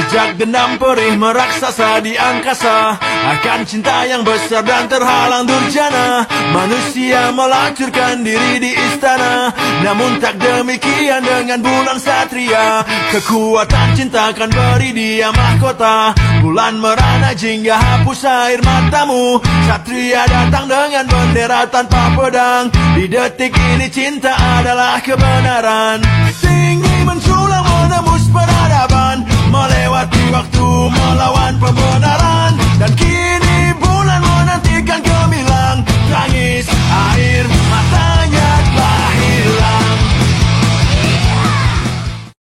Jejak dendam perih meraksasa di angkasa, akan cinta yang besar dan terhalang durjana. Manusia melacurkan diri di istana, namun tak demikian dengan bulan satria. Kekuatan cinta akan beri dia mahkota, bulan merana jingga hapus air matamu. Satria datang dengan bendera tanpa pedang, di detik ini cinta adalah kebenaran. Tinggi menculang menembus peradaban, melewati waktu melawan